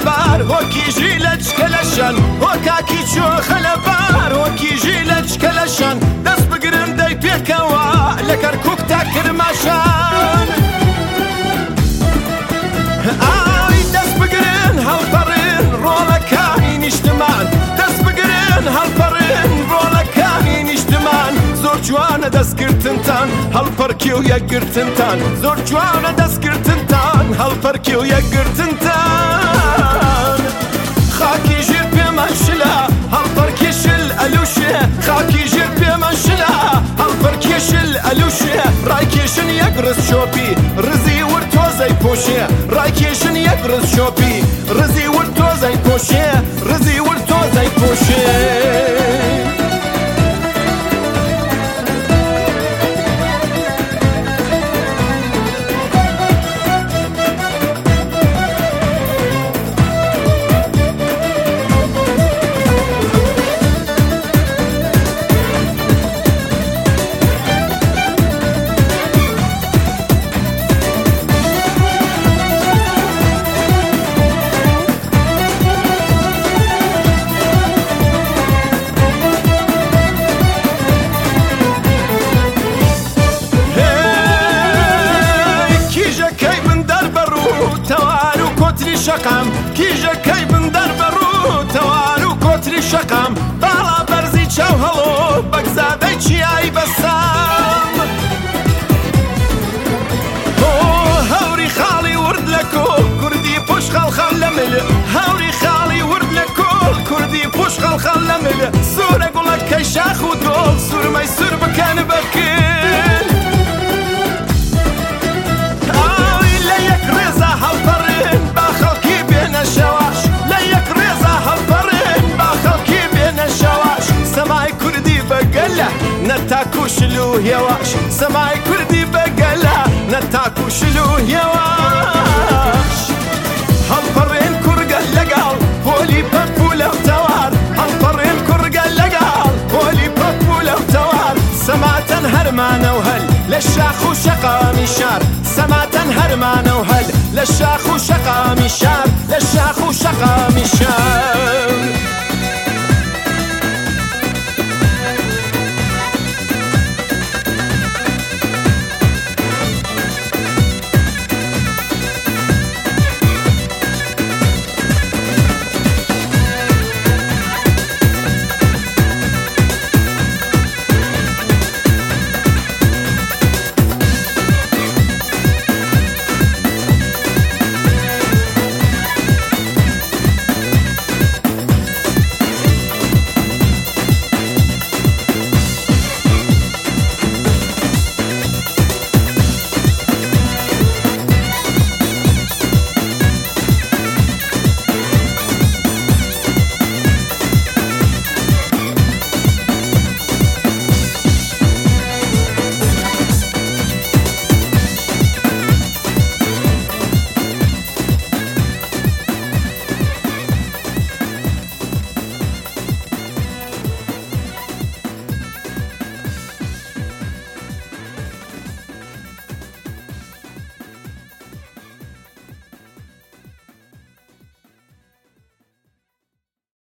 خلبار وكيجي لجكلشان وكاكي شو خلبار وكيجي لجكلشان دس بقرن داي بيكوا لكركوك تاكر ماشان دس بقرن هالفرن رولا كاني نشتمان دس بقرن هالفرن رولا كاني نشتمان زور جوانا دس قرتنتان هالفركيو يا قرتنتان زور جوانا دس قرتنتان هالفركيو يا قرتنتان خاكي جير بمنشلا هالفركيش الالوشة خاكي جير بمنشلا هالفركيش الالوشة رايكيشن يقرس شوبي رزي ورتوزي بوشي رايكيشن يقرس شوبي رزي ورتوزي بوشي رزي ورتوزي بوشي شقام كيجا كي بندر برو توارو كوتري شقام بالا برزي تشاو هلو بقزادي تشياي بسام هوري خالي ورد لكو كردي بوش خال خلمل هوري خالي ورد لكو كردي بوش خال خلمل سورة قولك كي شاخو دول سور ما يسور بكان بكين ليك رزا هالفرين باخلكي بين الشواش ليك رزا هالفرين باخلكي بين الشواش سماي كردي بقلة نتاكو شلو يواش سماي كردي بقلة نتاكو شلو يواش هالفرين كرقة لقال فولي بفولة وتوار هالفرين كرقة لقال فولي بفولة وتوار سمعت هرمانة وهل للشاخ وشقا مشار سمعت هرمانة وهل للشاخ وشقا مشار للشاخ وشقا مشار